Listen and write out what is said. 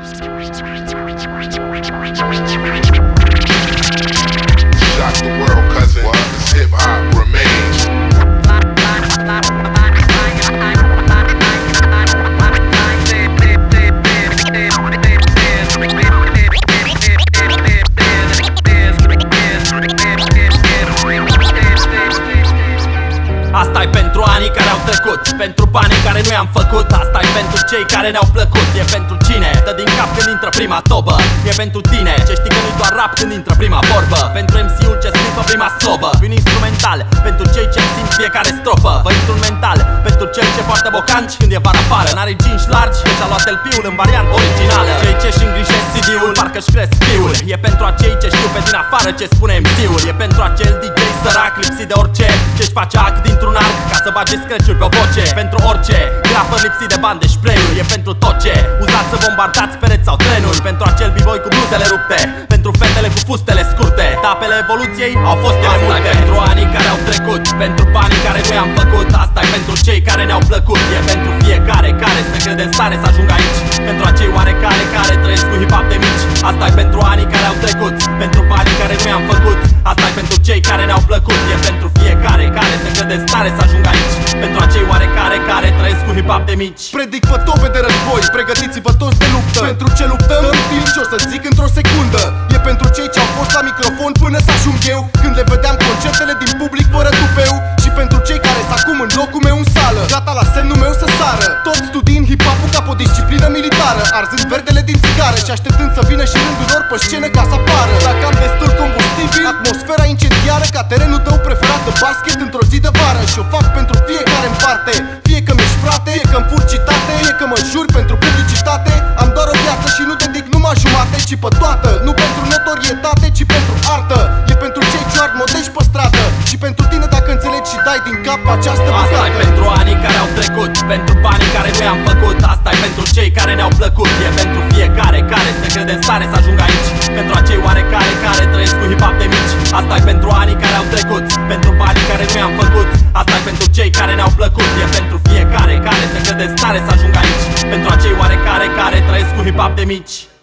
Shock the world, cousin. This hip-hop remains. Asta-i pentru anii care au trecut, pentru banii care nu i-am făcut. Asta-i pentru cei care ne-au plăcut. E pentru cine dă din cap când intră prima tobă. E pentru tine ce știi că nu-i doar rap când intră prima vorbă. Pentru MC-ul ce scripă prima slovă. Un instrumental pentru cei ce simt fiecare strofă. Vă instrumental pentru cel ce poartă bocanci când e vara afară. N-are jeans largi și și-a luat LP-ul în variantă originală. Cei ce-și îngrijesc CD-ul parcă-și cresc fiul. E pentru acei ce știu pe din afară ce spune MC-ul. E pentru acel DJ sărac lipsit de orice ce-și face act dintr-un arc ca să bage scratch-uri pe voce. Pentru orice grafă lipsit de bani de spray-uri. E pentru tot ce uzați să bombardați pereți sau trenuri. Pentru acel b-boy cu bluzele rupte. Pentru fetele cu fustele scurte. Etapele evoluției au fost ele multe. Pentru anii care au trecut, pentru banii care nu i-am făcut. Asta-i pentru cei care ne-au plăcut. E pentru fiecare care se crede în stare să ajungă aici. Pentru acei oarecare care trăiesc cu hip-hop de mici. Asta-i pentru anii care au trecut, pentru banii care nu i-am făcut. Asta-i pentru cei care ne-au plăcut. E pentru fiecare care se crede în stare să ajungă aici. Pentru acei oarecare care trăiesc cu hip-hop de mici. Predic fătobe de război, pregătiți-vă toți de luptă. Pentru ce luptăm, dăm timp și o să zic într-o secundă. E pentru cei ce au fost la microfon până să ajung eu, când le vedeam concertele din public fără tupeu. Și pentru cei care s acum în locul meu în sală, gata la semnul meu să sară. Toți studiind hip-hop-ul ca pe o disciplină militară, arzând verdele din țigară și așteptând să vină și rândul lor pe scenă ca să apară. Dacă am destul combustibil, atmosfera incendiară ca terenul tău preferat de basket într-o zi de vară. Și o fac pentru fiecare în parte, fie că mi-ești frate, fie că-mi fur citate, fie că mă jur pentru publicitate. Am doar o viață și nu dedic numai jumate, ci pe toată. Nu pentru notorietate, ci pentru artă. E pentru cei ce ard modești pe stradă. Și pentru tine dacă înțelegi și dai din cap această bucată. Asta-i pentru anii care au trecut, pentru banii care nu i-am făcut. Asta-i pentru cei care ne-au plăcut. E pentru fiecare care se crede în stare să ajungă aici. Pentru acei oarecare care trăiesc cu hip-hop de mici. Asta-i pentru anii care au trecut, pentru banii care nu i-am făcut. Asta-i pentru cei care ne-au plăcut. E pentru fiecare care se crede în stare să ajungă aici. Pentru acei oarecare care trăiesc cu hip-hop de mici.